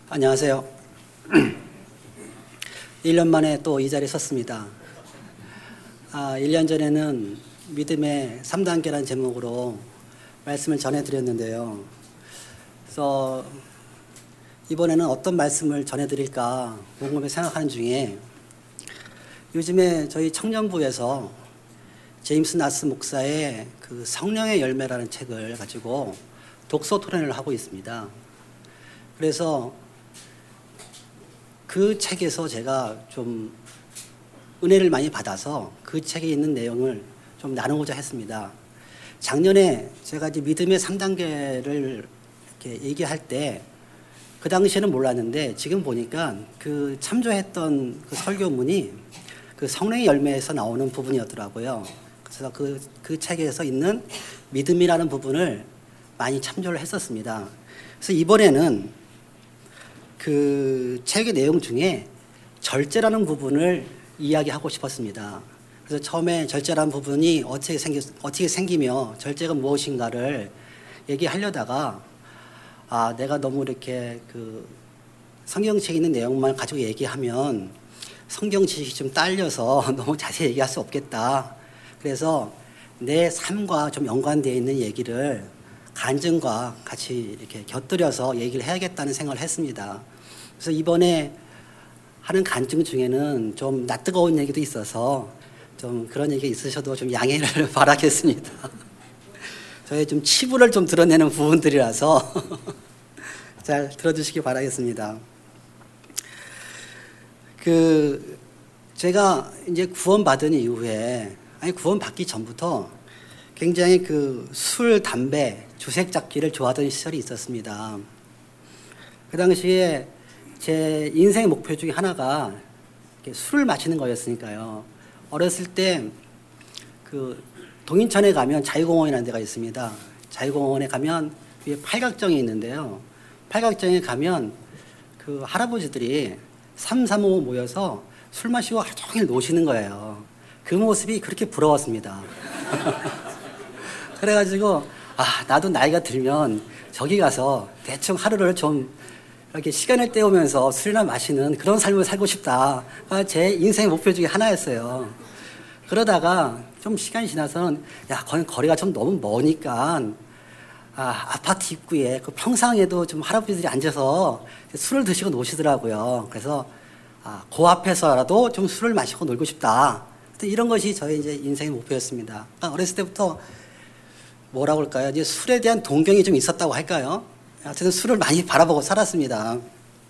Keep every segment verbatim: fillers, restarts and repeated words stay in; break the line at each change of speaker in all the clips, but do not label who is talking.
안녕하세요. 일 년 만에 또 이 자리에 섰습니다. 아, 일 년 전에는 믿음의 삼 단계라는 제목으로 말씀을 전해드렸는데요. 그래서 이번에는 어떤 말씀을 전해드릴까 곰곰이 생각하는 중에 요즘에 저희 청년부에서 제임스 나스 목사의 그 성령의 열매라는 책을 가지고 독서 토론을 하고 있습니다. 그래서 그 책에서 제가 좀 은혜를 많이 받아서 그 책에 있는 내용을 좀 나누고자 했습니다. 작년에 제가 이제 믿음의 삼 단계를 이렇게 얘기할 때 그 당시에는 몰랐는데 지금 보니까 그 참조했던 그 설교문이 그 성령의 열매에서 나오는 부분이었더라고요. 그래서 그, 그 책에서 있는 믿음이라는 부분을 많이 참조를 했었습니다. 그래서 이번에는 그 책의 내용 중에 절제라는 부분을 이야기하고 싶었습니다. 그래서 처음에 절제라는 부분이 어떻게 생기, 어떻게 생기며 절제가 무엇인가를 얘기하려다가 아, 내가 너무 이렇게 그 성경책에 있는 내용만 가지고 얘기하면 성경 지식이 좀 딸려서 너무 자세히 얘기할 수 없겠다. 그래서 내 삶과 좀 연관되어 있는 얘기를 간증과 같이 이렇게 곁들여서 얘기를 해야겠다는 생각을 했습니다. 그래서 이번에 하는 간증 중에는 좀 낯뜨거운 얘기도 있어서 좀 그런 얘기 있으셔도 좀 양해를 바라겠습니다. 저의 좀 치부를 좀 드러내는 부분들이라서 잘 들어주시기 바라겠습니다. 그 제가 이제 구원받은 이후에 아니 구원받기 전부터 굉장히 그 술, 담배, 주색 잡기를 좋아하던 시절이 있었습니다. 그 당시에 제 인생의 목표 중에 하나가 술을 마시는 거였으니까요. 어렸을 때 그 동인천에 가면 자유공원이라는 데가 있습니다. 자유공원에 가면 위에 팔각정이 있는데요. 팔각정에 가면 그 할아버지들이 삼삼오오 모여서 술 마시고 하루 종일 노시는 거예요. 그 모습이 그렇게 부러웠습니다. 그래가지고 아, 나도 나이가 들면 저기 가서 대충 하루를 좀 이렇게 시간을 때우면서 술이나 마시는 그런 삶을 살고 싶다. 제 인생의 목표 중에 하나였어요. 그러다가 좀 시간이 지나서는 야, 거기 거리가 좀 너무 머니까 아, 아파트 입구에 그 평상에도 좀 할아버지들이 앉아서 술을 드시고 노시더라고요. 그래서 아, 그 앞에서라도 좀 술을 마시고 놀고 싶다. 이런 것이 저의 이제 인생의 목표였습니다. 그러니까 어렸을 때부터 뭐라고 할까요? 이제 술에 대한 동경이 좀 있었다고 할까요? 하여튼 술을 많이 바라보고 살았습니다.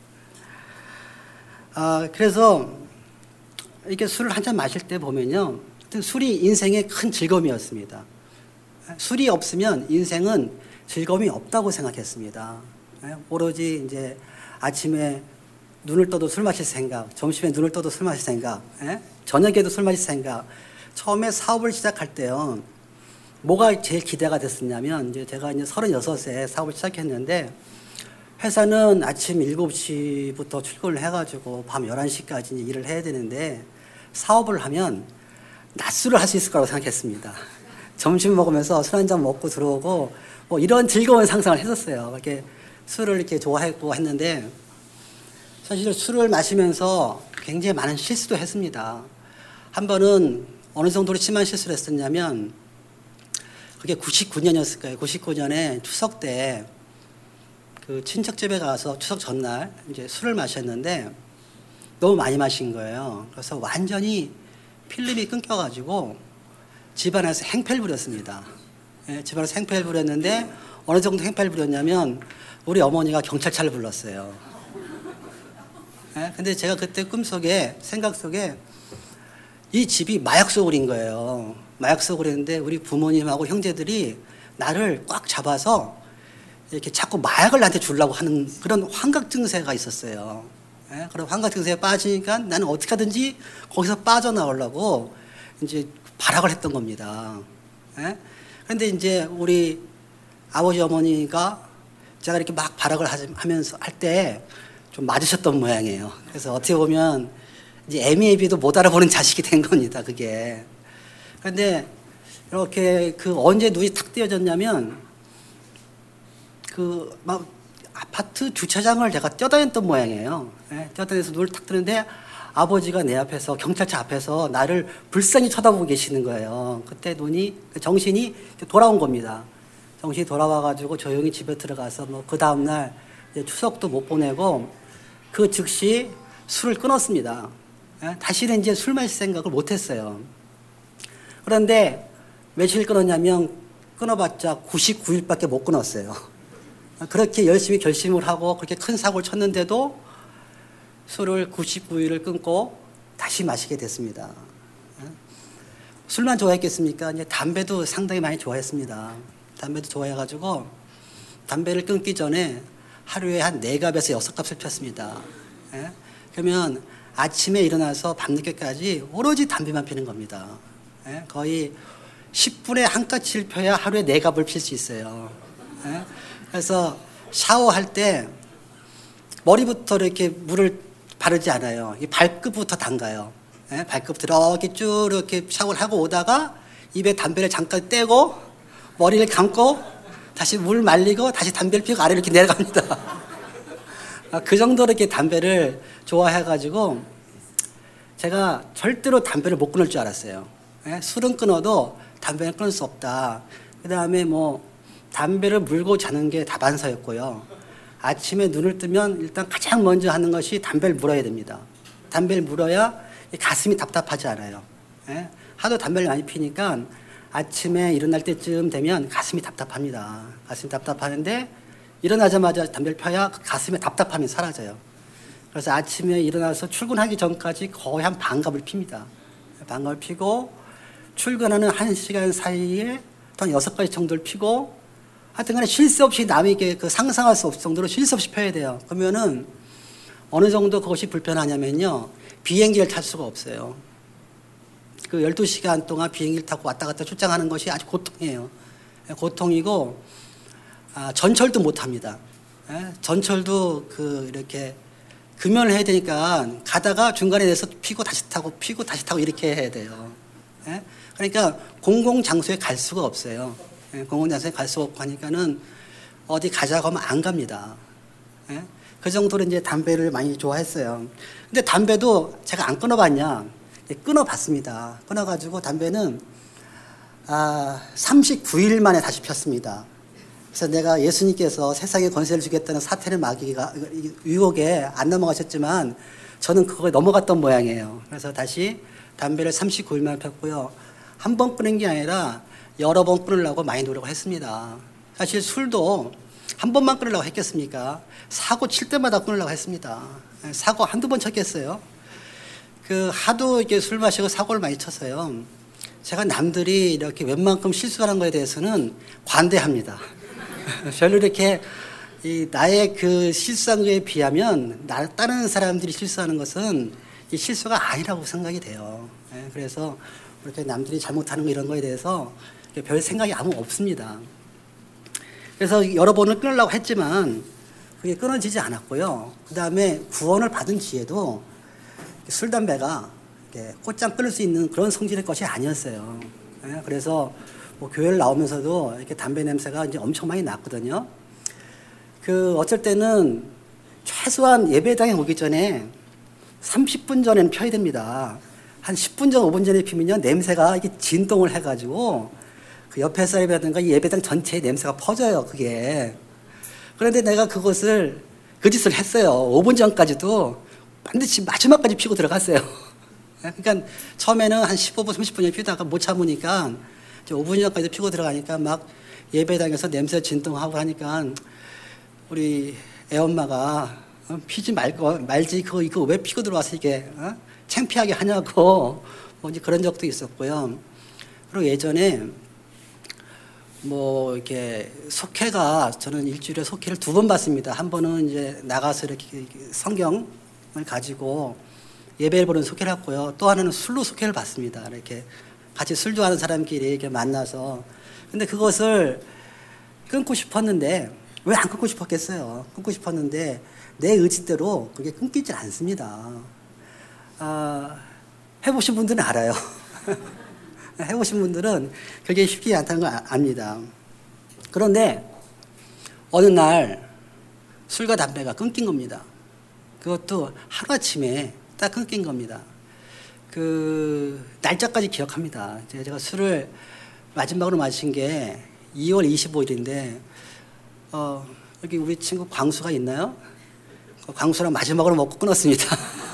아, 그래서 이렇게 술을 한잔 마실 때 보면요. 술이 인생의 큰 즐거움이었습니다. 술이 없으면 인생은 즐거움이 없다고 생각했습니다. 오로지 이제 아침에 눈을 떠도 술 마실 생각, 점심에 눈을 떠도 술 마실 생각, 저녁에도 술 마실 생각. 처음에 사업을 시작할 때요. 뭐가 제일 기대가 됐었냐면, 이제 제가 이제 서른여섯에 사업을 시작했는데, 회사는 아침 일곱 시부터 출근을 해가지고 밤 열한 시까지 일을 해야 되는데, 사업을 하면 낮술을 할 수 있을 거라고 생각했습니다. 점심 먹으면서 술 한잔 먹고 들어오고, 뭐 이런 즐거운 상상을 했었어요. 이렇게 술을 이렇게 좋아했고 했는데, 사실 술을 마시면서 굉장히 많은 실수도 했습니다. 한 번은 어느 정도로 심한 실수를 했었냐면, 그게 구십구 년이었을 거예요. 구십구 년에 추석 때 그 친척 집에 가서 추석 전날 이제 술을 마셨는데 너무 많이 마신 거예요. 그래서 완전히 필름이 끊겨가지고 집안에서 행패를 부렸습니다. 예, 집안에서 행패를 부렸는데 어느 정도 행패를 부렸냐면 우리 어머니가 경찰차를 불렀어요. 예, 근데 제가 그때 꿈속에, 생각 속에 이 집이 마약 소굴인 거예요. 마약 소굴이었는데 우리 부모님하고 형제들이 나를 꽉 잡아서 이렇게 자꾸 마약을 나한테 주려고 하는 그런 환각 증세가 있었어요. 예? 그런 환각 증세에 빠지니까 나는 어떻게 하든지 거기서 빠져나오려고 이제 발악을 했던 겁니다. 예? 그런데 이제 우리 아버지 어머니가 제가 이렇게 막 발악을 하면서 할 때 좀 맞으셨던 모양이에요. 그래서 어떻게 보면 이제 애미애비도 못 알아보는 자식이 된 겁니다. 그게. 그런데 이렇게 그 언제 눈이 탁 띄어졌냐면 그 막 아파트 주차장을 제가 뛰어다녔던 모양이에요. 예, 뛰어다녀서 눈을 탁 뜨는데 아버지가 내 앞에서 경찰차 앞에서 나를 불쌍히 쳐다보고 계시는 거예요. 그때 눈이 정신이 돌아온 겁니다. 정신이 돌아와가지고 조용히 집에 들어가서 뭐 그 다음 날 추석도 못 보내고 그 즉시 술을 끊었습니다. 예, 다시는 이제 술 마실 생각을 못했어요. 그런데 며칠 끊었냐면 끊어봤자 구십구 일밖에 못 끊었어요. 그렇게 열심히 결심을 하고 그렇게 큰 사고를 쳤는데도 술을 구십구 일을 끊고 다시 마시게 됐습니다. 술만 좋아했겠습니까? 이제 담배도 상당히 많이 좋아했습니다. 담배도 좋아해가지고 담배를 끊기 전에 하루에 한 네 갑에서 여섯 갑을 폈습니다. 예? 그러면 아침에 일어나서 밤늦게까지 오로지 담배만 피는 겁니다. 예? 거의 십 분에 한 까치를 펴야 하루에 네 갑을 필 수 있어요. 예? 그래서 샤워할 때 머리부터 이렇게 물을 바르지 않아요. 이 발끝부터 담가요. 예? 발끝부터 이렇게 쭉 이렇게 샤워를 하고 오다가 입에 담배를 잠깐 떼고 머리를 감고 다시 물 말리고 다시 담배를 피우고 아래로 이렇게 내려갑니다. 그 정도로 이렇게 담배를 좋아해가지고 제가 절대로 담배를 못 끊을 줄 알았어요. 예? 술은 끊어도 담배는 끊을 수 없다. 그 다음에 뭐 담배를 물고 자는 게 다반사였고요. 아침에 눈을 뜨면 일단 가장 먼저 하는 것이 담배를 물어야 됩니다. 담배를 물어야 가슴이 답답하지 않아요. 예? 하도 담배를 많이 피니까 아침에 일어날 때쯤 되면 가슴이 답답합니다. 가슴이 답답하는데 일어나자마자 담배를 펴야 가슴의 답답함이 사라져요. 그래서 아침에 일어나서 출근하기 전까지 거의 한 반갑을 핍니다. 반갑을 피고 출근하는 한 시간 사이에 한 여섯 가지 정도를 피고 하여튼 간에 쉴 새 없이 남에게 그 상상할 수 없을 정도로 쉴 새 없이 펴야 돼요. 그러면은 어느 정도 그것이 불편하냐면요. 비행기를 탈 수가 없어요. 그 열두 시간 동안 비행기를 타고 왔다 갔다 출장하는 것이 아주 고통이에요. 고통이고, 아, 전철도 못 합니다. 예? 전철도 그 이렇게 금연을 해야 되니까 가다가 중간에 내서 피고 다시 타고 피고 다시 타고 이렇게 해야 돼요. 예? 그러니까 공공장소에 갈 수가 없어요. 예? 공공장소에 갈 수가 없고 하니까는 어디 가자고 하면 안 갑니다. 예? 그 정도로 이제 담배를 많이 좋아했어요. 근데 담배도 제가 안 끊어봤냐? 끊어봤습니다. 끊어가지고 담배는 아, 삼십구 일 만에 다시 폈습니다. 그래서 내가 예수님께서 세상에 권세를 주겠다는 사탄의 마귀가 유혹에 안 넘어가셨지만 저는 그거에 넘어갔던 모양이에요. 그래서 다시 담배를 삼십구 일 만에 폈고요. 한 번 끊은 게 아니라 여러 번 끊으려고 많이 노력을 했습니다. 사실 술도 한 번만 끊으려고 했겠습니까? 사고 칠 때마다 끊으려고 했습니다. 사고 한두 번 쳤겠어요? 그 하도 이렇게 술 마시고 사고를 많이 쳤어요. 제가 남들이 이렇게 웬만큼 실수하는 거에 대해서는 관대합니다. 별로 이렇게 이 나의 그 실수한 거에 비하면 나, 다른 사람들이 실수하는 것은 이 실수가 아니라고 생각이 돼요. 예, 그래서 이렇게 남들이 잘못하는 거 이런 거에 대해서 별 생각이 아무 없습니다. 그래서 여러 번을 끊으려고 했지만 그게 끊어지지 않았고요. 그 다음에 구원을 받은 뒤에도 술, 담배가 이렇게 곧장 끊을 수 있는 그런 성질의 것이 아니었어요. 예, 그래서 뭐 교회를 나오면서도 이렇게 담배 냄새가 이제 엄청 많이 났거든요. 그 어쩔 때는 최소한 예배당에 오기 전에 삼십 분 전에는 펴야 됩니다. 한 십 분 전, 오 분 전에 피면요 냄새가 이게 진동을 해가지고 그 옆에 사람이라든가 예배당 전체에 냄새가 퍼져요. 그게. 그런데 내가 그것을 그 짓을 했어요. 오 분 전까지도 반드시 마지막까지 피고 들어갔어요. 그러니까 처음에는 한 십오 분, 삼십 분에 피다가 못 참으니까 이제 오 분 전까지 피고 들어가니까 막 예배당에서 냄새 진동하고 하니까 우리 애엄마가 어, 피지 말고 말지 그거 이거 왜 피고 들어와서 이게 어? 창피하게 하냐고 뭐 이제 그런 적도 있었고요. 그리고 예전에 뭐 이렇게 속회가 저는 일주일에 속회를 두 번 받습니다. 한 번은 이제 나가서 이렇게 성경을 가지고 예배를 보는 속회를 했고요. 또 하나는 술로 속회를 받습니다. 이렇게 같이 술 좋아하는 사람끼리 이렇게 만나서. 근데 그것을 끊고 싶었는데 왜 안 끊고 싶었겠어요? 끊고 싶었는데 내 의지대로 그게 끊기지 않습니다. 아, 해보신 분들은 알아요. 해보신 분들은 그게 쉽지 않다는 걸 압니다. 그런데 어느 날 술과 담배가 끊긴 겁니다. 그것도 하루아침에 딱 끊긴 겁니다. 그 날짜까지 기억합니다. 제가 술을 마지막으로 마신 게 이월 이십오일인데 어, 여기 우리 친구 광수가 있나요? 광수랑 마지막으로 먹고 끊었습니다.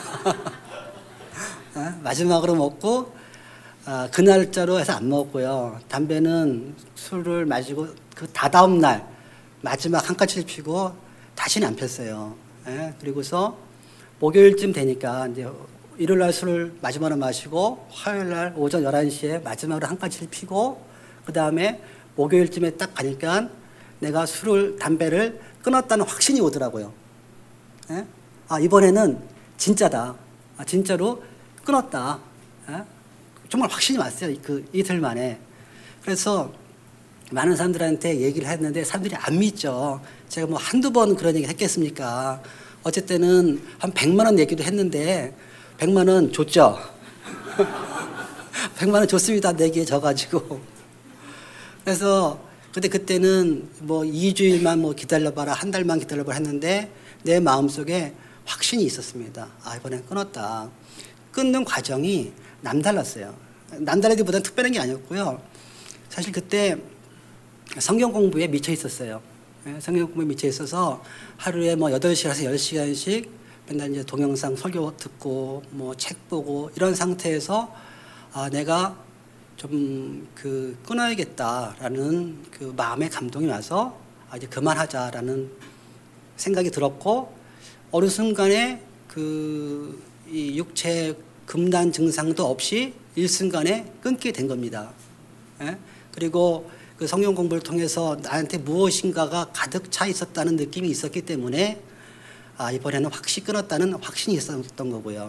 어? 마지막으로 먹고 어, 그 날짜로 해서 안 먹었고요. 담배는 술을 마시고 그 다다음 날 마지막 한 까치를 피고 다시는 안 폈어요. 예? 그리고서 목요일쯤 되니까 이제 일요일 날 술을 마지막으로 마시고 화요일 날 오전 열한 시에 마지막으로 한 까치를 피고 그 다음에 목요일쯤에 딱 가니까 내가 술을 담배를 끊었다는 확신이 오더라고요. 예? 아 이번에는 진짜다. 아, 진짜로 끊었다. 예? 정말 확신이 왔어요. 그 이틀 만에. 그래서 많은 사람들한테 얘기를 했는데 사람들이 안 믿죠. 제가 뭐 한두 번 그런 얘기 했겠습니까? 어쨌든은 한 백만 원 얘기도 했는데 백만 원 줬죠. 백만 원 줬습니다. 내기에 져가지고. 그래서 근데 그때는 뭐 이 주일만 뭐 기다려봐라, 한 달만 기다려봐라 했는데 내 마음속에 확신이 있었습니다. 아 이번엔 끊었다. 끊는 과정이 남달랐어요. 남달라기보다는 특별한 게 아니었고요. 사실 그때 성경 공부에 미쳐 있었어요. 성경 공부에 미쳐 있어서 하루에 뭐 여덟 시간에서 열 시간씩 맨날 이제 동영상 설교 듣고 뭐 책 보고 이런 상태에서 아, 내가 좀 그 끊어야겠다라는 그 마음의 감동이 와서 아, 이제 그만하자라는 생각이 들었고 어느 순간에 그 이 육체 금단 증상도 없이 일순간에 끊게 된 겁니다. 예? 그리고 그 성경 공부를 통해서 나한테 무엇인가가 가득 차 있었다는 느낌이 있었기 때문에 아, 이번에는 확실히 끊었다는 확신이 있었던 거고요.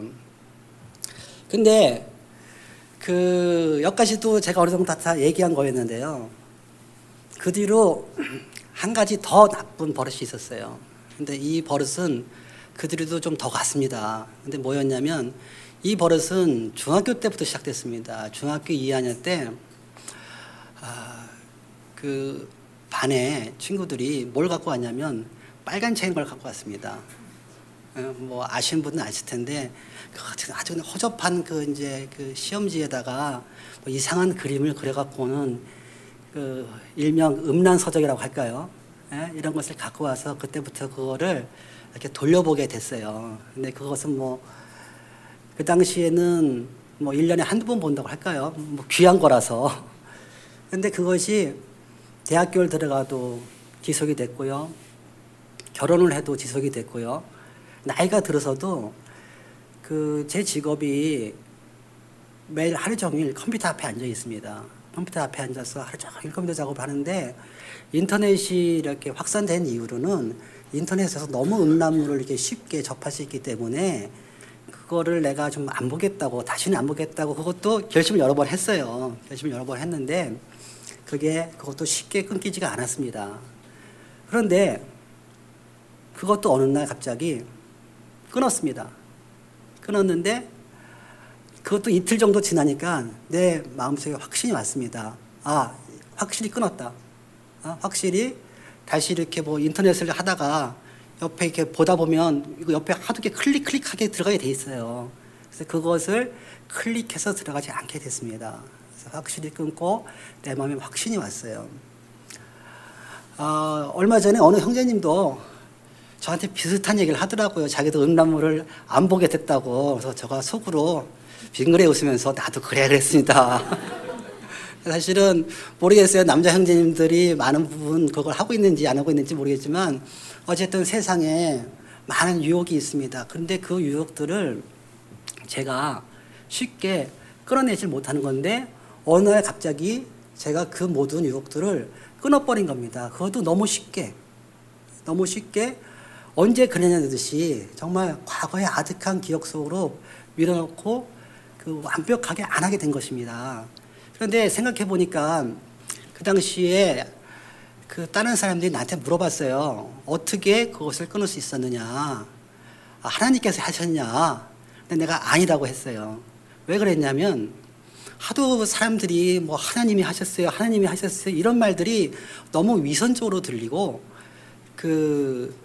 근데 그 여기까지도 제가 어느 정도 다 얘기한 거였는데요. 그 뒤로 한 가지 더 나쁜 버릇이 있었어요. 근데 이 버릇은 그 뒤로도 좀 더 갔습니다. 근데 뭐였냐면 이 버릇은 중학교 때부터 시작됐습니다. 중학교 이 학년 때 아, 그 반에 친구들이 뭘 갖고 왔냐면 빨간 책을 갖고 왔습니다. 뭐 아시는 분은 아실 텐데 아주 허접한 그 이제 그 시험지에다가 뭐 이상한 그림을 그려갖고는 그 일명 음란 서적이라고 할까요? 예? 이런 것을 갖고 와서 그때부터 그거를 이렇게 돌려보게 됐어요. 근데 그것은 뭐 그 당시에는 뭐 일 년에 한두 번 본다고 할까요? 뭐 귀한 거라서. 근데 그것이 대학교를 들어가도 지속이 됐고요. 결혼을 해도 지속이 됐고요. 나이가 들어서도 그 제 직업이 매일 하루 종일 컴퓨터 앞에 앉아 있습니다. 컴퓨터 앞에 앉아서 하루 종일 컴퓨터 작업을 하는데 인터넷이 이렇게 확산된 이후로는 인터넷에서 너무 음란물을 이렇게 쉽게 접할 수 있기 때문에 그거를 내가 좀 안 보겠다고 다시는 안 보겠다고 그것도 결심을 여러 번 했어요. 결심을 여러 번 했는데 그게 그것도 쉽게 끊기지가 않았습니다. 그런데 그것도 어느 날 갑자기 끊었습니다. 끊었는데 그것도 이틀 정도 지나니까 내 마음속에 확신이 왔습니다. 아, 확실히 끊었다. 아, 확실히 다시 이렇게 뭐 인터넷을 하다가 옆에 이렇게 보다 보면 이거 옆에 하도 이렇게 클릭 클릭하게 들어가게 돼 있어요. 그래서 그것을 클릭해서 들어가지 않게 됐습니다. 그래서 확실히 끊고 내 마음에 확신이 왔어요. 어, 얼마 전에 어느 형제님도 저한테 비슷한 얘기를 하더라고요. 자기도 음란물을 안 보게 됐다고. 그래서 제가 속으로 빙그레 웃으면서 나도 그래 그랬습니다. 사실은 모르겠어요. 남자 형제님들이 많은 부분 그걸 하고 있는지 안 하고 있는지 모르겠지만 어쨌든 세상에 많은 유혹이 있습니다. 그런데 그 유혹들을 제가 쉽게 끌어내질 못하는 건데 어느 날 갑자기 제가 그 모든 유혹들을 끊어버린 겁니다. 그것도 너무 쉽게 너무 쉽게 언제 그랬냐는 듯이 정말 과거의 아득한 기억 속으로 밀어넣고 그 완벽하게 안 하게 된 것입니다. 그런데 생각해 보니까 그 당시에 그 다른 사람들이 나한테 물어봤어요. 어떻게 그것을 끊을 수 있었느냐? 아, 하나님께서 하셨냐? 근데 내가 아니라고 했어요. 왜 그랬냐면 하도 사람들이 뭐 하나님이 하셨어요, 하나님이 하셨어요 이런 말들이 너무 위선적으로 들리고 그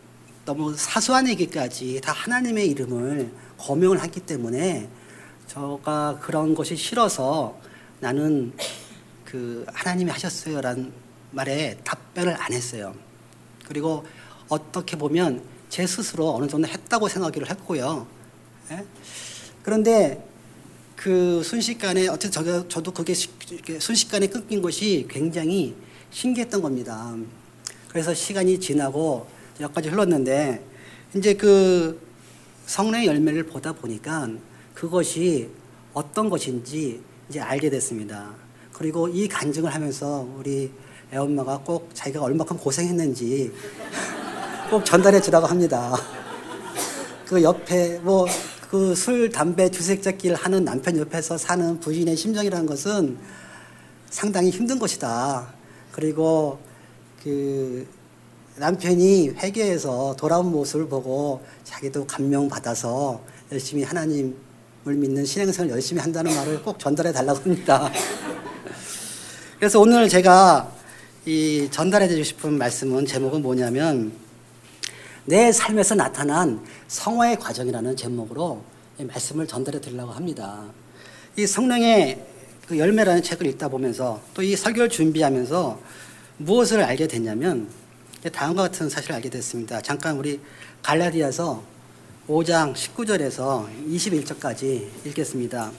너무 사소한 얘기까지 다 하나님의 이름을 거명을 하기 때문에 저가 그런 것이 싫어서 나는 그 하나님이 하셨어요라는 말에 답변을 안 했어요. 그리고 어떻게 보면 제 스스로 어느 정도 했다고 생각을 했고요. 예? 그런데 그 순식간에 어쨌든 저, 저도 그게 순식간에 끊긴 것이 굉장히 신기했던 겁니다. 그래서 시간이 지나고 몇 가지 흘렀는데 이제 그 성령의 열매를 보다 보니까 그것이 어떤 것인지 이제 알게 됐습니다. 그리고 이 간증을 하면서 우리 애엄마가 꼭 자기가 얼마큼 고생했는지 꼭 전달해 주라고 합니다. 그 옆에 뭐 그 술, 담배, 주색잡기를 하는 남편 옆에서 사는 부인의 심정이라는 것은 상당히 힘든 것이다. 그리고 그 남편이 회개해서 돌아온 모습을 보고 자기도 감명받아서 열심히 하나님을 믿는 신앙생활을 열심히 한다는 말을 꼭 전달해 달라고 합니다. 그래서 오늘 제가 이 전달해 주고 싶은 말씀은 제목은 뭐냐면 내 삶에서 나타난 성화의 과정이라는 제목으로 말씀을 전달해 드리려고 합니다. 이 성령의 그 열매라는 책을 읽다 보면서 또 이 설교를 준비하면서 무엇을 알게 됐냐면 다음과 같은 사실을 알게 됐습니다. 잠깐 우리 갈라디아서 오 장 십구 절에서 이십일 절까지 읽겠습니다.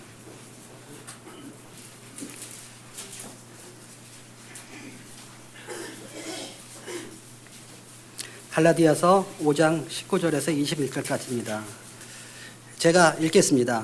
갈라디아서 오 장 십구 절에서 이십일 절까지입니다. 제가 읽겠습니다.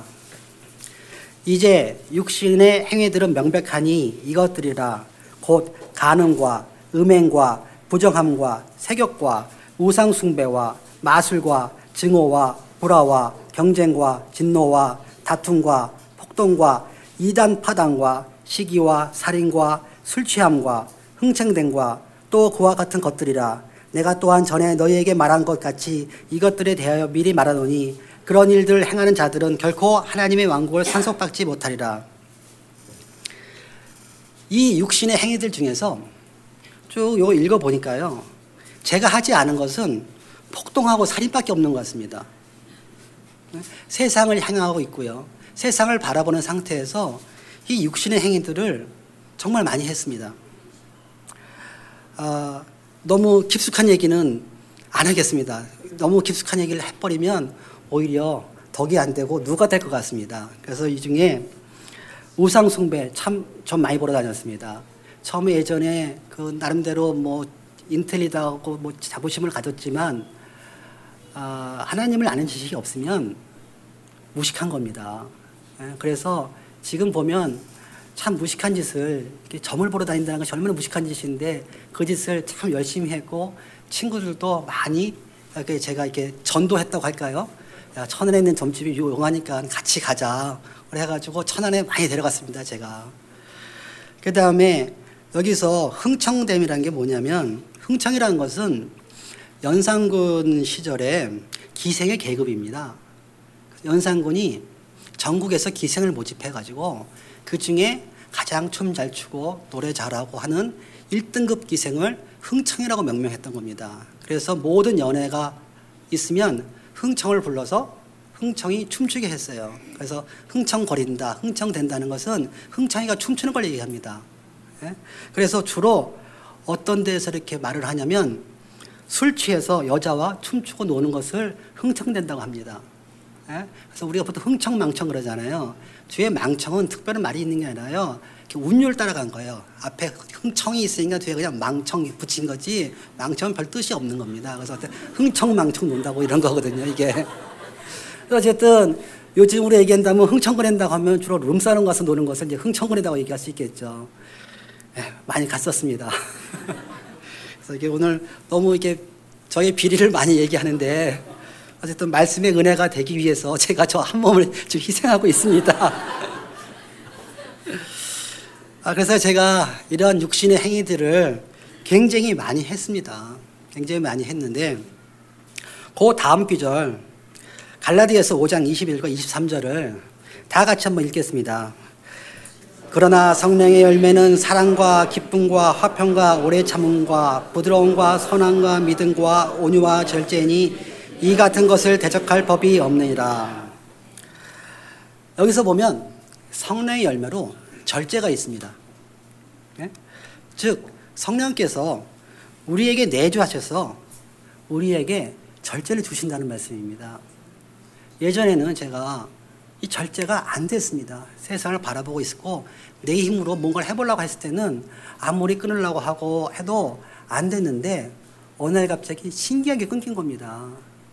이제 육신의 행위들은 명백하니 이것들이라 곧 간음과 음행과 부정함과 세격과 우상숭배와 마술과 증오와 불화와 경쟁과 진노와 다툼과 폭동과 이단 파당과 시기와 살인과 술취함과 흥청됨과 또 그와 같은 것들이라. 내가 또한 전에 너희에게 말한 것 같이 이것들에 대하여 미리 말하노니 그런 일들을 행하는 자들은 결코 하나님의 왕국을 상속받지 못하리라. 이 육신의 행위들 중에서 쭉 이거 읽어보니까요, 제가 하지 않은 것은 폭동하고 살인밖에 없는 것 같습니다. 세상을 향하고 있고요, 세상을 바라보는 상태에서 이 육신의 행위들을 정말 많이 했습니다. 어, 너무 깊숙한 얘기는 안 하겠습니다. 너무 깊숙한 얘기를 해버리면 오히려 덕이 안 되고 누가 될 것 같습니다. 그래서 이 중에 우상 숭배 참 좀 많이 보러 다녔습니다. 처음에 예전에 그 나름대로 뭐 인텔리다고 뭐 자부심을 가졌지만 어, 하나님을 아는 지식이 없으면 무식한 겁니다. 그래서 지금 보면 참 무식한 짓을 이렇게 점을 보러 다닌다는 것이 얼마나 무식한 짓인데 그 짓을 참 열심히 했고 친구들도 많이 이렇게 제가 이렇게 전도했다고 할까요? 야, 천안에 있는 점집이 유용하니까 같이 가자. 그래가지고 천안에 많이 데려갔습니다, 제가. 그 다음에 여기서 흥청댐이라는 게 뭐냐면 흥청이라는 것은 연산군 시절에 기생의 계급입니다. 연산군이 전국에서 기생을 모집해가지고 그 중에 가장 춤 잘 추고 노래 잘하고 하는 일 등급 기생을 흥청이라고 명명했던 겁니다. 그래서 모든 연애가 있으면 흥청을 불러서 흥청이 춤추게 했어요. 그래서 흥청거린다, 흥청된다는 것은 흥청이가 춤추는 걸 얘기합니다. 그래서 주로 어떤 데서 이렇게 말을 하냐면 술 취해서 여자와 춤추고 노는 것을 흥청된다고 합니다. 그래서 우리가 보통 흥청망청 그러잖아요. 뒤에 망청은 특별한 말이 있는 게 아니라요, 운율 따라간 거예요. 앞에 흥청이 있으니까 뒤에 그냥 망청 붙인 거지 망청은 별 뜻이 없는 겁니다. 그래서 흥청망청 논다고 이런 거거든요, 이게. 어쨌든 요즘 우리 얘기한다면 흥청거린다고 하면 주로 룸사롱 가서 노는 것을 이제 흥청거린다고 얘기할 수 있겠죠. 에, 많이 갔었습니다. 그래서 이게 오늘 너무 이게 저의 비리를 많이 얘기하는데 어쨌든 말씀의 은혜가 되기 위해서 제가 저 한 몸을 좀 희생하고 있습니다. 아, 그래서 제가 이런 육신의 행위들을 굉장히 많이 했습니다. 굉장히 많이 했는데 그 다음 구절 갈라디아서 오 장 이십일과 이십삼 절을 다 같이 한번 읽겠습니다. 그 그러나 성령의 열매는 사랑과 기쁨과 화평과 오래 참음과 부드러움과 선함과 믿음과 온유와 절제니 이 같은 것을 대적할 법이 없느니라. 여기서 보면 성령의 열매로 절제가 있습니다. 네? 즉 성령께서 우리에게 내주하셔서 우리에게 절제를 주신다는 말씀입니다. 예전에는 제가 이 절제가 안 됐습니다. 세상을 바라보고 있었고 내 힘으로 뭔가를 해보려고 했을 때는 아무리 끊으려고 하고 해도 안 됐는데 어느 날 갑자기 신기하게 끊긴 겁니다.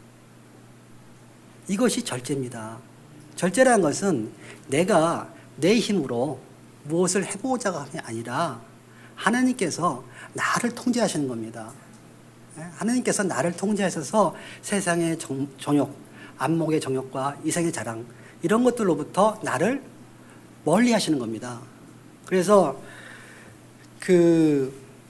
이것이 절제입니다. 절제라는 것은 내가 내 힘으로 무엇을 해보자가 하는 게 아니라 하나님께서 나를 통제하시는 겁니다. 하나님께서 나를 통제하셔서 세상의 정, 정욕, 안목의 정욕과 이생의 자랑 이런 것들로부터 나를 멀리 하시는 겁니다. 그래서 그,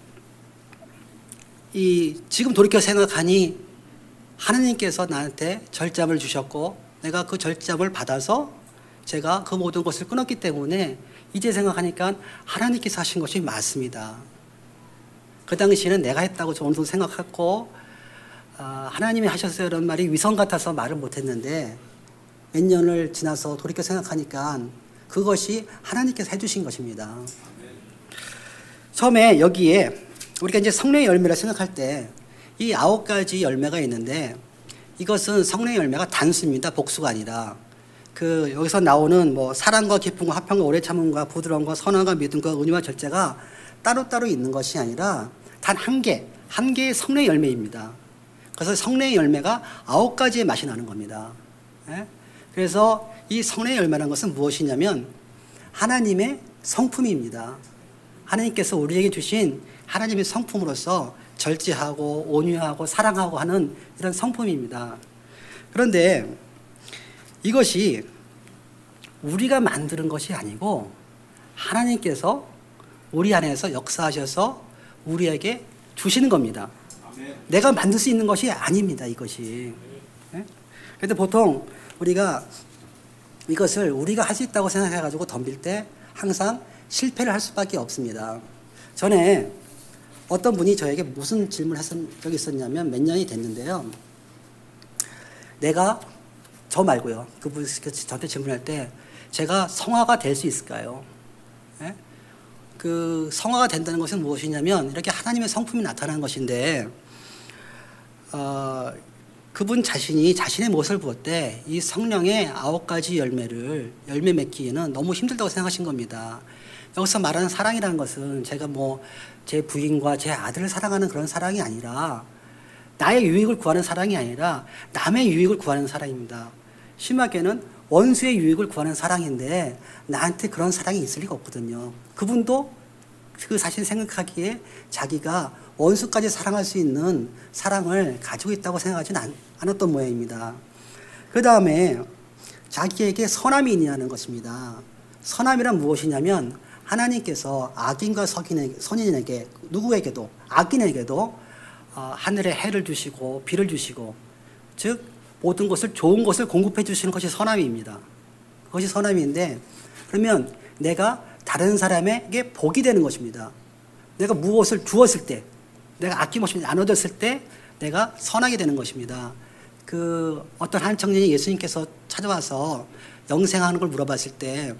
이, 지금 돌이켜 생각하니 하나님께서 나한테 절제함을 주셨고 내가 그 절제함을 받아서 제가 그 모든 것을 끊었기 때문에 이제 생각하니까 하나님께서 하신 것이 맞습니다. 그 당시에는 내가 했다고 어느 정도 생각했고 아, 하나님이 하셨어요 이런 말이 위선 같아서 말을 못했는데 몇 년을 지나서 돌이켜 생각하니까 그것이 하나님께서 해주신 것입니다. 처음에 여기에 우리가 이제 성령의 열매를 생각할 때 이 아홉 가지 열매가 있는데 이것은 성령의 열매가 단수입니다. 복수가 아니라 그 여기서 나오는 뭐 사랑과 기쁨과 화평과 오래 참음과 부드러움과 선함과 믿음과 은유와 절제가 따로따로 있는 것이 아니라 단 한 개, 한 개의 성령의 열매입니다. 그래서 성령의 열매가 아홉 가지의 맛이 나는 겁니다. 예? 그래서 이 성령의 열매라는 것은 무엇이냐면 하나님의 성품입니다. 하나님께서 우리에게 주신 하나님의 성품으로서 절제하고 온유하고 사랑하고 하는 이런 성품입니다. 그런데 이것이 우리가 만드는 것이 아니고 하나님께서 우리 안에서 역사하셔서 우리에게 주시는 겁니다. 내가 만들 수 있는 것이 아닙니다. 이것이. 그런데 보통 우리가 이것을 우리가 할 수 있다고 생각해가지고 덤빌 때 항상 실패를 할 수밖에 없습니다. 전에 어떤 분이 저에게 무슨 질문을 했던 적이 있었냐면 몇 년이 됐는데요. 내가 저 말고요. 그분이 저한테 질문할 때 제가 성화가 될 수 있을까요? 예? 그 성화가 된다는 것은 무엇이냐면 이렇게 하나님의 성품이 나타나는 것인데 어, 그분 자신이 자신의 모습을 볼 때 이 성령의 아홉 가지 열매를 열매 맺기에는 너무 힘들다고 생각하신 겁니다. 여기서 말하는 사랑이라는 것은 제가 뭐 제 부인과 제 아들을 사랑하는 그런 사랑이 아니라 나의 유익을 구하는 사랑이 아니라 남의 유익을 구하는 사랑입니다. 심하게는 원수의 유익을 구하는 사랑인데 나한테 그런 사랑이 있을 리가 없거든요. 그분도 그 사실 생각하기에 자기가 원수까지 사랑할 수 있는 사랑을 가지고 있다고 생각하지는 않았던 모양입니다. 그 다음에 자기에게 선함이 있냐는 것입니다. 선함이란 무엇이냐면 하나님께서 악인과 선인에게 누구에게도 악인에게도 하늘에 해를 주시고 비를 주시고 즉 모든 것을 좋은 것을 공급해 주시는 것이 선함입니다. 그것이 선함인데 그러면 내가 다른 사람에게 복이 되는 것입니다. 내가 무엇을 주었을 때 내가 아낌없이 나눠줬을 때 내가 선하게 되는 것입니다. 그 어떤 한 청년이 예수님께서 찾아와서 영생하는 걸 물어봤을 때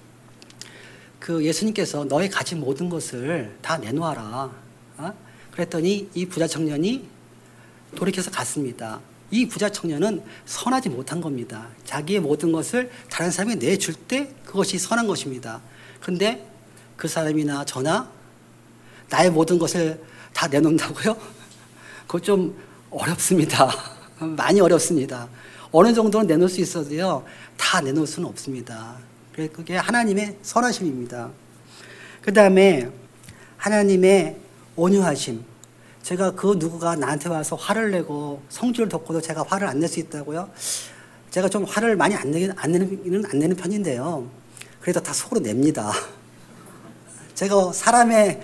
그 예수님께서 너의 가진 모든 것을 다 내놓아라. 어? 그랬더니 이 부자 청년이 돌이켜서 갔습니다. 이 부자 청년은 선하지 못한 겁니다. 자기의 모든 것을 다른 사람에게 내줄 때 그것이 선한 것입니다. 그런데 그 사람이나 저나 나의 모든 것을 다 내놓는다고요? 그거 좀 어렵습니다. 많이 어렵습니다. 어느 정도는 내놓을 수 있어도요, 다 내놓을 수는 없습니다. 그게 하나님의 선하심입니다. 그 다음에 하나님의 온유하심. 제가 그 누구가 나한테 와서 화를 내고 성질을 덮고도 제가 화를 안 낼 수 있다고요? 제가 좀 화를 많이 안 내는, 안 내는, 안 내는 편인데요. 그래도 다 속으로 냅니다. 제가 사람의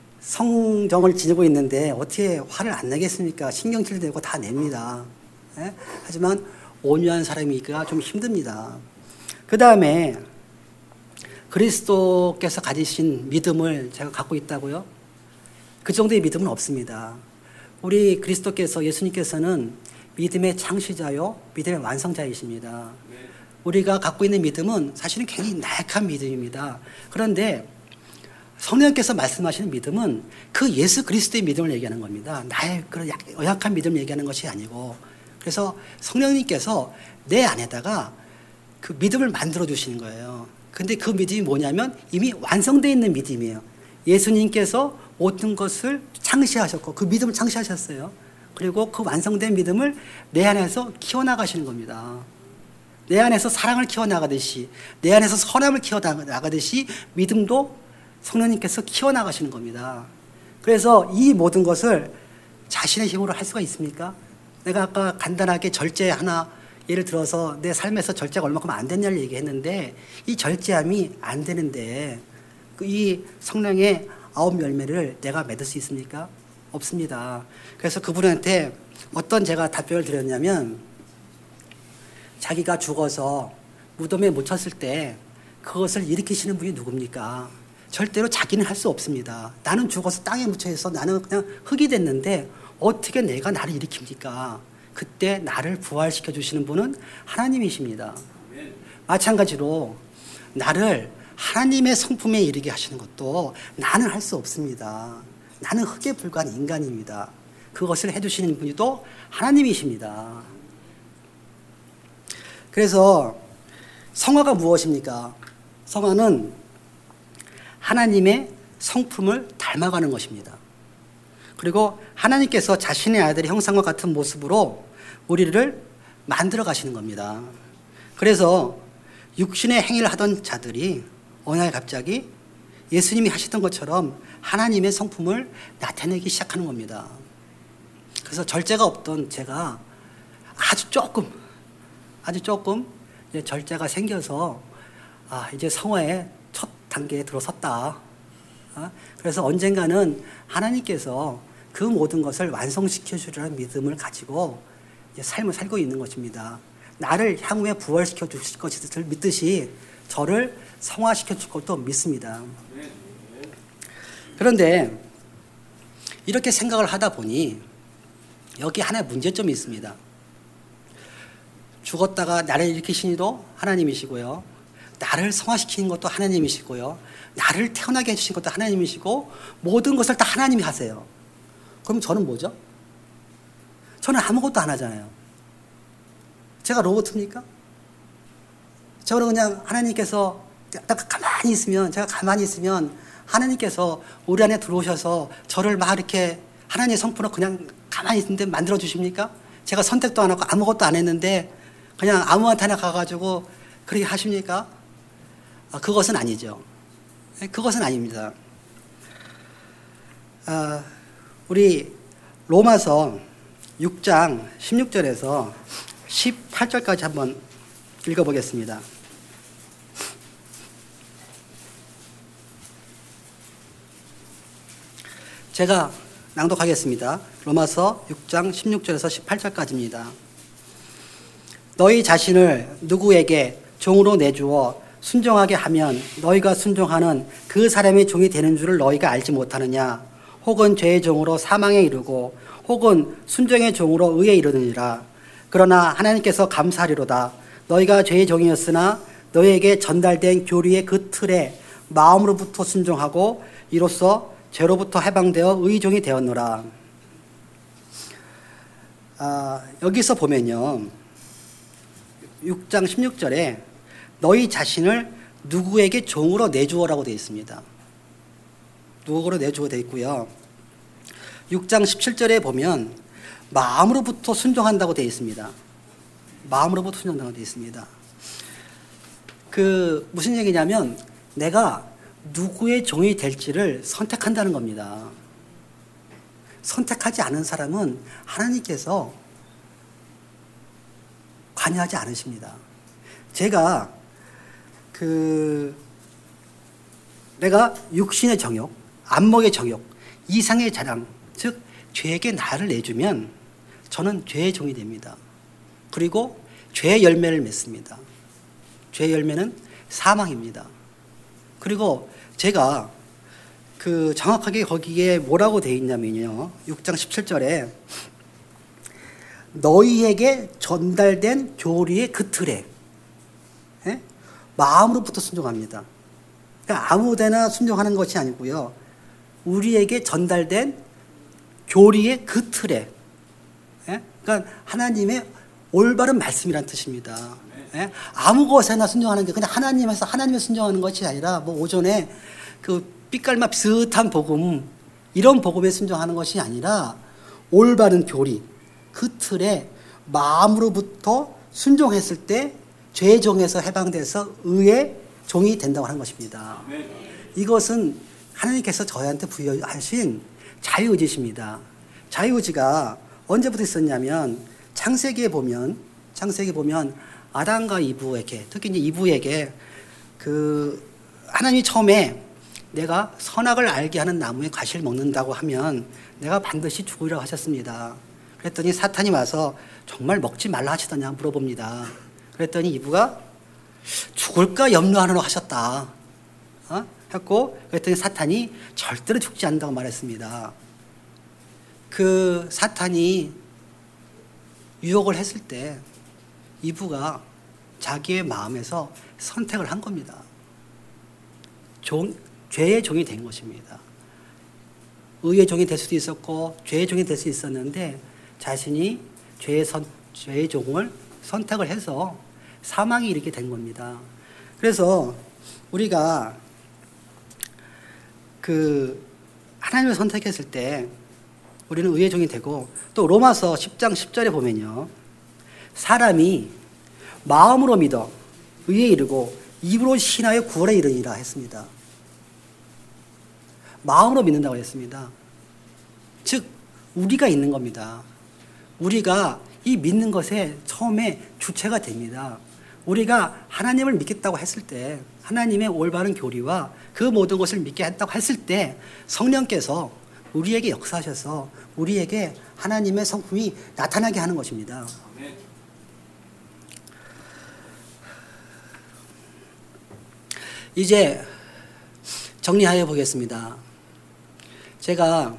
성정을 지니고 있는데 어떻게 화를 안 내겠습니까? 신경질 내고 다 냅니다. 예? 하지만 온유한 사람이기가 좀 힘듭니다. 그 다음에 그리스도께서 가지신 믿음을 제가 갖고 있다고요? 그 정도의 믿음은 없습니다. 우리 그리스도께서, 예수님께서는 믿음의 창시자요, 믿음의 완성자이십니다. 우리가 갖고 있는 믿음은 사실은 굉장히 나약한 믿음입니다. 그런데 성령께서 말씀하시는 믿음은 그 예수 그리스도의 믿음을 얘기하는 겁니다. 나의 그런 연약한 믿음을 얘기하는 것이 아니고, 그래서 성령님께서 내 안에다가 그 믿음을 만들어 주시는 거예요. 근데 그 믿음이 뭐냐면 이미 완성되어 있는 믿음이에요. 예수님께서 모든 것을 창시하셨고 그 믿음을 창시하셨어요. 그리고 그 완성된 믿음을 내 안에서 키워나가시는 겁니다. 내 안에서 사랑을 키워나가듯이, 내 안에서 선함을 키워나가듯이 믿음도 성령님께서 키워나가시는 겁니다. 그래서 이 모든 것을 자신의 힘으로 할 수가 있습니까? 내가 아까 간단하게 절제 하나 예를 들어서 내 삶에서 절제가 얼마큼 안 됐냐를 얘기했는데, 이 절제함이 안 되는데 이 성령의 아홉 열매를 내가 맺을 수 있습니까? 없습니다. 그래서 그분한테 어떤 제가 답변을 드렸냐면, 자기가 죽어서 무덤에 묻혔을 때 그것을 일으키시는 분이 누굽니까? 절대로 자기는 할 수 없습니다. 나는 죽어서 땅에 묻혀 있어 나는 그냥 흙이 됐는데 어떻게 내가 나를 일으킵니까? 그때 나를 부활시켜 주시는 분은 하나님이십니다. 마찬가지로 나를 하나님의 성품에 이르게 하시는 것도 나는 할 수 없습니다. 나는 흙에 불과한 인간입니다. 그것을 해주시는 분이 또 하나님이십니다. 그래서 성화가 무엇입니까? 성화는 하나님의 성품을 닮아가는 것입니다. 그리고 하나님께서 자신의 아들의 형상과 같은 모습으로 우리를 만들어 가시는 겁니다. 그래서 육신의 행위를 하던 자들이 어느 날 갑자기 예수님이 하시던 것처럼 하나님의 성품을 나타내기 시작하는 겁니다. 그래서 절제가 없던 제가 아주 조금, 아주 조금 이제 절제가 생겨서 아, 이제 성화의 첫 단계에 들어섰다. 그래서 언젠가는 하나님께서 그 모든 것을 완성시켜 주리라는 믿음을 가지고 이제 삶을 살고 있는 것입니다. 나를 향후에 부활시켜 주실 것을 믿듯이 저를 성화시켜 줄 것도 믿습니다. 그런데 이렇게 생각을 하다 보니 여기 하나의 문제점이 있습니다. 죽었다가 나를 일으키신 이도 하나님이시고요, 나를 성화시키는 것도 하나님이시고요, 나를 태어나게 해주신 것도 하나님이시고, 모든 것을 다 하나님이 하세요. 그럼 저는 뭐죠? 저는 아무것도 안 하잖아요. 제가 로봇입니까? 저는 그냥 하나님께서 딱 가만히 있으면, 제가 가만히 있으면 하나님께서 우리 안에 들어오셔서 저를 막 이렇게 하나님의 성품으로 그냥 가만히 있는데 만들어 주십니까? 제가 선택도 안 하고 아무것도 안 했는데 그냥 아무한테나 가가지고 그렇게 하십니까? 아, 그것은 아니죠. 그것은 아닙니다. 아, 우리 로마서 육 장 십육 절에서 십팔 절까지 한번 읽어보겠습니다. 제가 낭독하겠습니다. 로마서 육 장 십육 절에서 십팔 절까지입니다. 너희 자신을 누구에게 종으로 내주어 순종하게 하면 너희가 순종하는 그 사람의 종이 되는 줄을 너희가 알지 못하느냐? 혹은 죄의 종으로 사망에 이르고 혹은 순종의 종으로 의에 이르느니라. 그러나 하나님께서 감사하리로다. 너희가 죄의 종이었으나 너희에게 전달된 교리의 그 틀에 마음으로부터 순종하고 이로써 죄로부터 해방되어 의의 종이 되었노라. 아, 여기서 보면요, 육 장 십육 절에 너희 자신을 누구에게 종으로 내주어라고 되어 있습니다. 누구로 내주어 되어 있고요. 육 장 십칠 절에 보면 마음으로부터 순종한다고 되어 있습니다. 마음으로부터 순종한다고 되어 있습니다. 그 무슨 얘기냐면 내가 누구의 종이 될지를 선택한다는 겁니다. 선택하지 않은 사람은 하나님께서 관여하지 않으십니다. 제가 그 내가 육신의 정욕, 안목의 정욕, 이상의 자랑, 즉 죄에게 나를 내주면 저는 죄의 종이 됩니다. 그리고 죄의 열매를 맺습니다. 죄의 열매는 사망입니다. 그리고 제가 그 정확하게 거기에 뭐라고 돼 있냐면요. 육 장 십칠 절에 너희에게 전달된 교리의 그 틀에 예? 마음으로부터 순종합니다. 그러니까 아무데나 순종하는 것이 아니고요. 우리에게 전달된 교리의 그 틀에 예? 그러니까 하나님의 올바른 말씀이란 뜻입니다. 예? 아무 것에나 순종하는 게 그냥 하나님에서 하나님에 순종하는 것이 아니라 뭐 오전에 그 빛깔마 비슷한 복음 이런 복음에 순종하는 것이 아니라 올바른 교리 그 틀에 마음으로부터 순종했을 때 죄의 종에서 해방돼서 의의 종이 된다고 하는 것입니다. 이것은 하나님께서 저희한테 부여하신 자유의지십니다. 자유의지가 언제부터 있었냐면 창세기에 보면 창세기에 보면 아담과 이브에게 특히 이제 이브에게 그 하나님이 처음에 내가 선악을 알게 하는 나무의 과실을 먹는다고 하면 내가 반드시 죽으리라고 하셨습니다. 그랬더니 사탄이 와서 정말 먹지 말라 하시더냐 물어봅니다. 그랬더니 이브가 죽을까 염려하느라 하셨다. 어? 했고 그랬더니 사탄이 절대로 죽지 않는다고 말했습니다. 그 사탄이 유혹을 했을 때 이브가 자기의 마음에서 선택을 한 겁니다. 종, 죄의 종이 된 것입니다. 의의 종이 될 수도 있었고 죄의 종이 될 수 있었는데 자신이 죄의, 선, 죄의 종을 선택을 해서 사망에 이르게 된 겁니다. 그래서 우리가 그 하나님을 선택했을 때 우리는 의의 종이 되고 또 로마서 십 장 십 절에 보면요. 사람이 마음으로 믿어 의에 이르고 입으로 신하여 구원에 이르니라 했습니다. 마음으로 믿는다고 했습니다. 즉 우리가 있는 겁니다. 우리가 이 믿는 것에 처음에 주체가 됩니다. 우리가 하나님을 믿겠다고 했을 때 하나님의 올바른 교리와 그 모든 것을 믿게 했다고 했을 때 성령께서 우리에게 역사하셔서 우리에게 하나님의 성품이 나타나게 하는 것입니다. 이제 정리하여 보겠습니다. 제가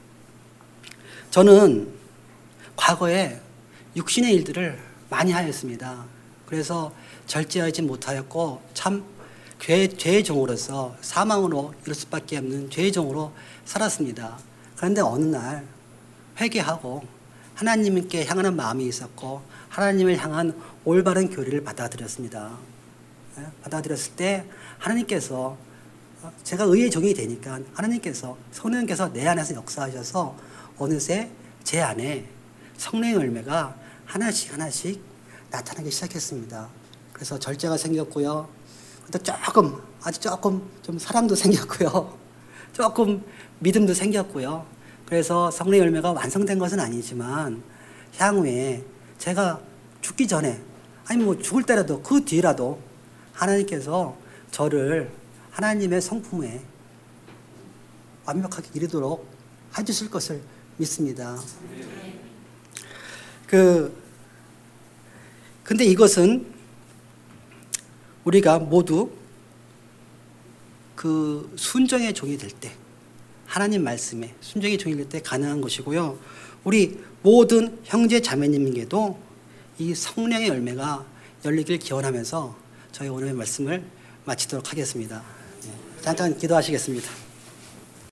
저는 과거에 육신의 일들을 많이 하였습니다. 그래서 절제하지 못하였고 참 죄, 죄의 종으로서 사망으로 이를 수밖에 없는 죄의 종으로 살았습니다. 그런데 어느 날 회개하고 하나님께 향하는 마음이 있었고 하나님을 향한 올바른 교리를 받아들였습니다. 받아들였을 때 하나님께서 제가 의의 종이 되니까 하나님께서 성령께서 내 안에서 역사하셔서 어느새 제 안에 성령의 열매가 하나씩 하나씩 나타나기 시작했습니다. 그래서 절제가 생겼고요. 또 조금 아주 조금 좀 사랑도 생겼고요. 조금 믿음도 생겼고요. 그래서 성령의 열매가 완성된 것은 아니지만 향후에 제가 죽기 전에 아니 뭐 죽을 때라도 그 뒤라도 하나님께서 저를 하나님의 성품에 완벽하게 이르도록 해주실 것을 믿습니다. 그 근데 이것은 우리가 모두 그 순종의 종이 될 때, 하나님 말씀에 순종의 종이 될 때 가능한 것이고요. 우리 모든 형제 자매님에게도 이 성령의 열매가 열리길 기원하면서 저희 오늘의 말씀을 마치도록 하겠습니다. 잠깐 기도하시겠습니다.